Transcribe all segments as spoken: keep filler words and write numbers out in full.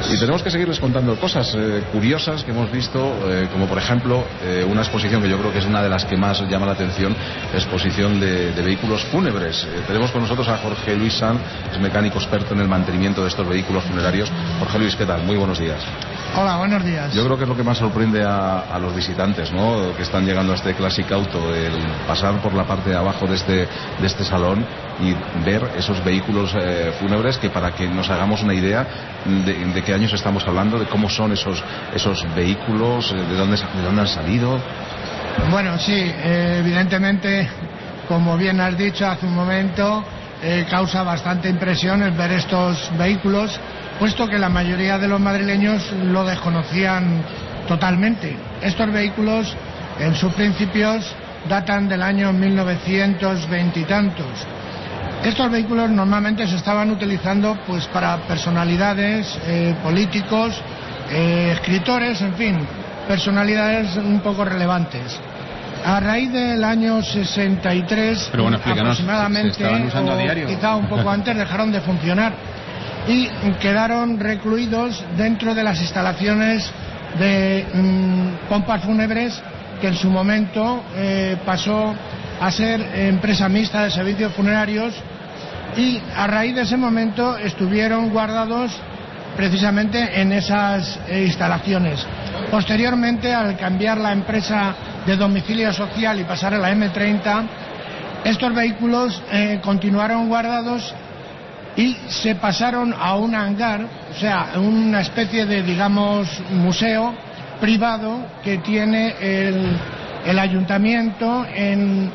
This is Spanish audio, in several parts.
Y tenemos que seguirles contando cosas eh, curiosas que hemos visto, eh, como por ejemplo eh, una exposición que yo creo que es una de las que más llama la atención, exposición de, de vehículos fúnebres. Eh, tenemos con nosotros a Jorge Luis Sanz, es mecánico experto en el mantenimiento de estos vehículos funerarios. Jorge Luis, ¿qué tal? Muy buenos días. Hola, buenos días. Yo creo que es lo que más sorprende a, a los visitantes, ¿no?, que están llegando a este Classic Auto, el pasar por la parte de abajo de este, de este salón y ver esos vehículos eh, fúnebres, que para que nos hagamos una idea de, de qué años estamos hablando, de cómo son esos, esos vehículos, de dónde, de dónde han salido. Bueno, sí, eh, evidentemente, como bien has dicho hace un momento, eh, causa bastante impresión el ver estos vehículos, puesto que la mayoría de los madrileños lo desconocían totalmente. Estos vehículos, en sus principios, datan del año mil novecientos veinte y tantos. Estos vehículos normalmente se estaban utilizando pues para personalidades, eh, políticos, eh, escritores, en fin, personalidades un poco relevantes. A raíz del año sesenta y tres, Pero bueno, aproximadamente, ¿se estaban usando o a diario? quizá un poco antes, dejaron de funcionar y quedaron recluidos dentro de las instalaciones de mmm, pompas fúnebres, que en su momento eh, pasó a ser empresa mixta de servicios funerarios, y a raíz de ese momento estuvieron guardados precisamente en esas eh, instalaciones. Posteriormente, al cambiar la empresa de domicilio social y pasar a la eme treinta, estos vehículos eh, continuaron guardados y se pasaron a un hangar, o sea, una especie de, digamos, museo privado que tiene el, el ayuntamiento en,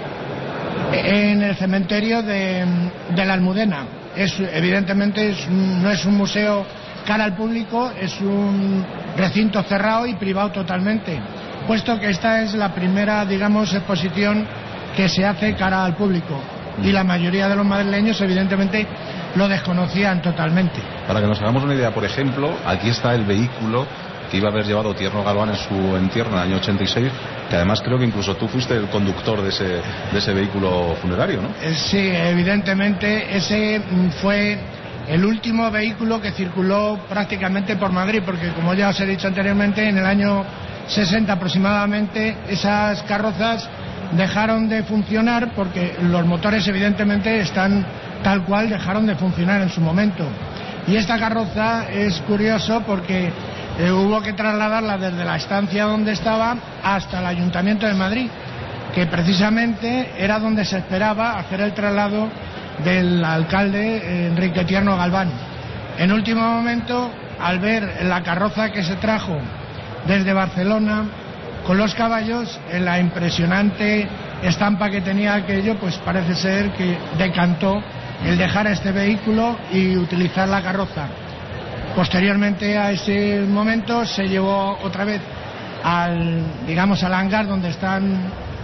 en el cementerio de, de la Almudena. Es, evidentemente es, no es un museo cara al público, es un recinto cerrado y privado totalmente, puesto que esta es la primera, digamos, exposición que se hace cara al público, y la mayoría de los madrileños evidentemente lo desconocían totalmente. Para que nos hagamos una idea, por ejemplo, aquí está el vehículo que iba a haber llevado Tierno Galván en su entierro en el año ochenta y seis, que además creo que incluso tú fuiste el conductor de ese, de ese vehículo funerario, ¿no? Sí, evidentemente ese fue el último vehículo que circuló prácticamente por Madrid, porque como ya os he dicho anteriormente, en el año sesenta aproximadamente esas carrozas dejaron de funcionar, porque los motores evidentemente están tal cual, dejaron de funcionar en su momento. Y esta carroza es curioso porque eh, hubo que trasladarla desde la estancia donde estaba hasta el Ayuntamiento de Madrid, que precisamente era donde se esperaba hacer el traslado del alcalde eh, Enrique Tierno Galván. En último momento, al ver la carroza que se trajo desde Barcelona con los caballos, en la impresionante estampa que tenía aquello, pues parece ser que decantó el dejar este vehículo y utilizar la carroza. Posteriormente a ese momento se llevó otra vez al, digamos, al hangar donde están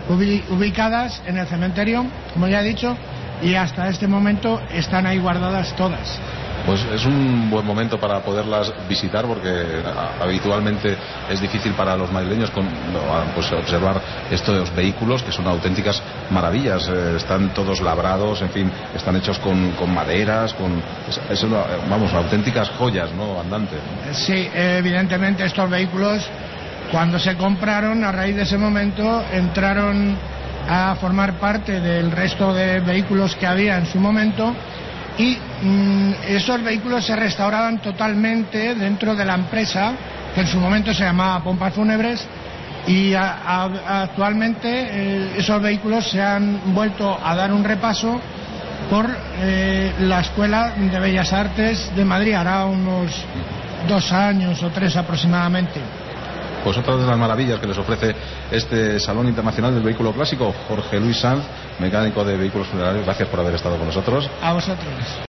ubicadas en el cementerio, como ya he dicho, y hasta este momento están ahí guardadas todas. Pues es un buen momento para poderlas visitar, porque habitualmente es difícil para los madrileños con, pues, observar estos vehículos, que son auténticas maravillas. Eh, están todos labrados, en fin, están hechos con, con maderas, con es, es una, vamos, auténticas joyas, ¿no?, andantes, ¿no? Sí, evidentemente estos vehículos, cuando se compraron, a raíz de ese momento entraron a formar parte del resto de vehículos que había en su momento, y mmm, esos vehículos se restauraban totalmente dentro de la empresa que en su momento se llamaba Pompas Fúnebres, y a, a, actualmente eh, esos vehículos se han vuelto a dar un repaso por eh, la Escuela de Bellas Artes de Madrid, hará unos dos años o tres aproximadamente. Pues otra de las maravillas que les ofrece este Salón Internacional del Vehículo Clásico. Jorge Luis Sanz, mecánico de vehículos funerarios, gracias por haber estado con nosotros. A vosotros.